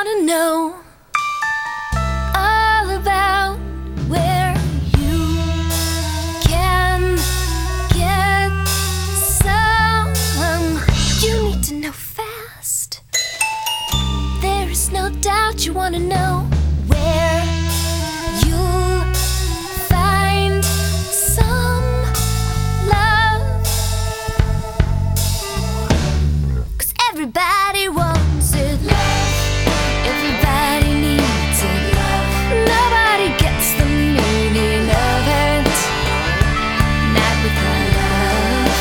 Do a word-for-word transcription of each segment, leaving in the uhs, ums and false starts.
wanna know all about where you can get some. You need to know fast. There is no doubt you wanna know where you'll find some love. 'Cause everybody wants it. Everybody needs it. Nobody gets the meaning of it. Not without love.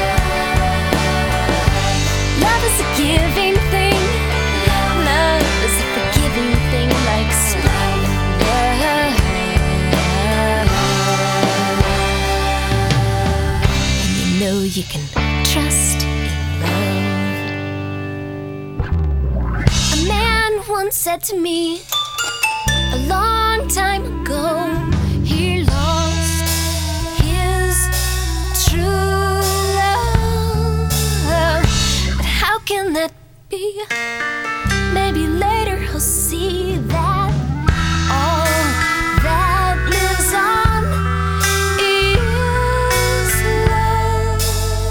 Love is a giving thing. Love is a forgiving thing, like snow. And you know you can trust in love. A man once said to me a long time ago, he lost his true love. But how can that be? Maybe later he'll see that all that lives on is love.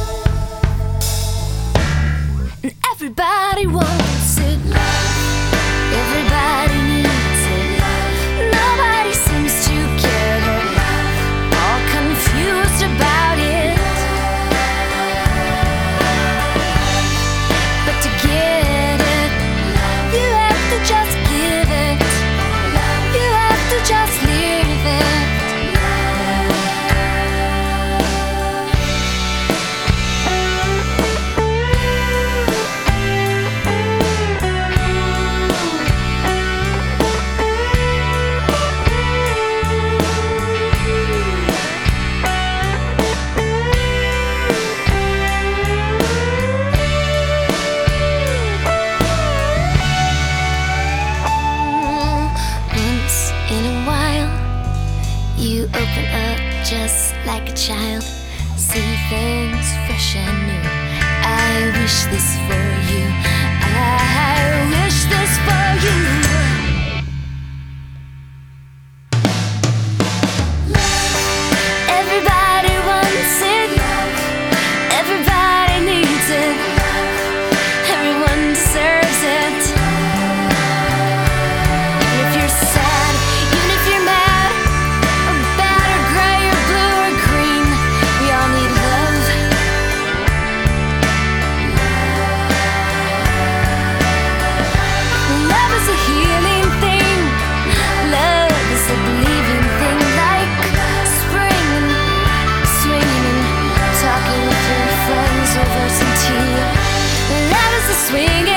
And everybody wants it. Everybody needs it. Nobody seems to get it. All confused about it. But to get it, you have to just give it. You have to just leave it. Once in a while, you open up just like a child. See things fresh and new. I wish this for you. I wish this for you. Everybody wants it. Everybody needs it. Everyone deserves it. Even if you're sad, even if you're mad, or bad, or gray, or blue, or green, we all need love. Love is a healing thing. Love is a believing thing, like spring and swinging and talking with your friends over some tea. Love is a swinging